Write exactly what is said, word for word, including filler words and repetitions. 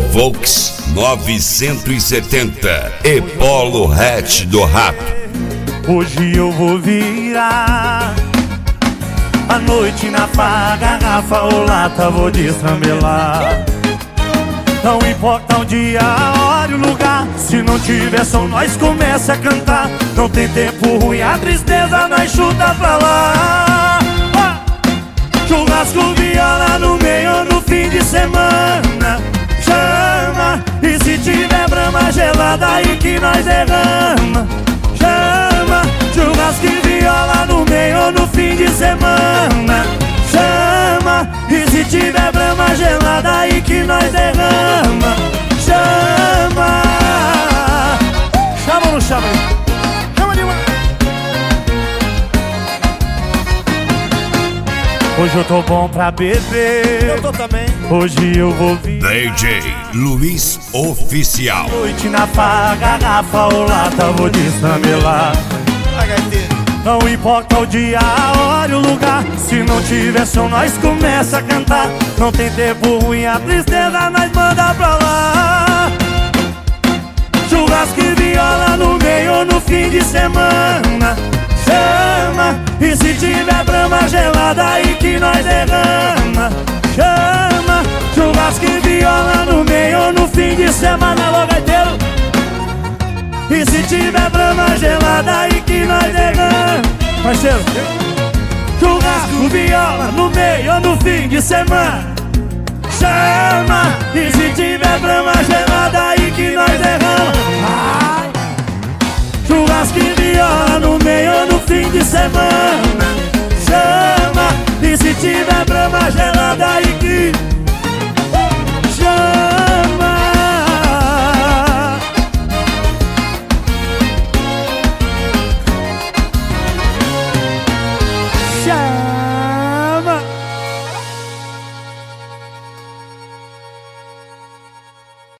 Volks novecentos e setenta e Polo Hatch do Rato. Hoje eu vou virar a noite na farra, garrafa ou lata, vou destrambelar. Não importa o dia, a hora e o lugar, se não tiver som nós começa a cantar. Não tem tempo ruim, a tristeza nós chuta pra lá. Ah! Churrasco, viola no meio no fim de semana. Chama, e se tiver brama gelada aí que nós derrama. Chama, churrasco e viola no meio no fim de semana. Chama, e se tiver brama gelada aí que nós derrama. Chama. Chama ou não chama? Chama demais. Hoje eu tô bom pra beber. Eu tô também. Hoje eu vou vir D J Luiz Oficial. noite na farra, garrafa ou lata, vou destrambelar. Não importa o dia, a hora e o lugar, se não tiver som nós começa a cantar. Não tem tempo ruim, a tristeza nós manda pra lá. Churrasco e viola no meio no fim de semana. Chama, e se tiver brama gelada aí que nós derrama. Chama, churrasco e viola no meio no fim de semana. Alô, gaiteiro. E se tiver brama gelada aí que nós derrama. Parceiro, churrasco, viola no meio no fim de semana. Chama, e se tiver brama gelada aí que nós derrama. Ai. Churrasco e viola no meio no fim de semana.